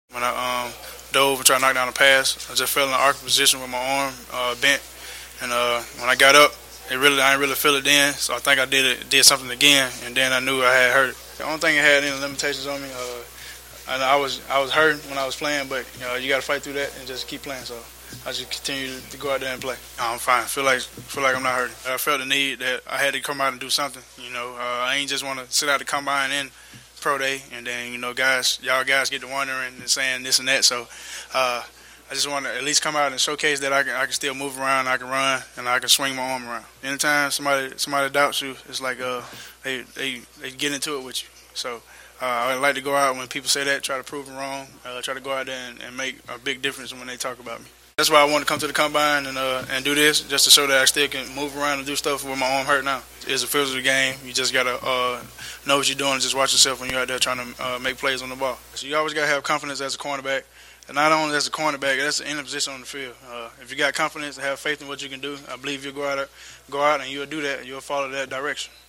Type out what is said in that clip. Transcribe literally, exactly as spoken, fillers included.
When I um, dove and tried to knock down a pass, I just fell in an awkward position with my arm uh, bent, and uh, when I got up, it really I didn't really feel it then. So I think I did it, did something again, and then I knew I had hurt it. The only thing that had any limitations on me, uh, I, I was I was hurt when I was playing, but you know you got to fight through that and just keep playing. So I just continue to go out there and play. I'm fine. Feel like feel like I'm not hurting. I felt the need that I had to come out and do something. You know, uh, I ain't just want to sit out the combine and pro day, and then you know, guys, y'all guys get to wondering and saying this and that. So uh, I just want to at least come out and showcase that I can I can still move around, I can run, and I can swing my arm around. Anytime somebody somebody doubts you, it's like uh they they they get into it with you. So. Uh, I like to go out when people say that, try to prove them wrong, uh, try to go out there and, and make a big difference when they talk about me. That's why I want to come to the combine and uh, and do this, just to show that I still can move around and do stuff with my arm hurt now. It's a physical game. You just got to uh, know what you're doing and just watch yourself when you're out there trying to uh, make plays on the ball. So you always got to have confidence as a cornerback. And not only as a cornerback, that's any position on the field. Uh, if you got confidence and have faith in what you can do, I believe you'll go out, go out and you'll do that and you'll follow that direction.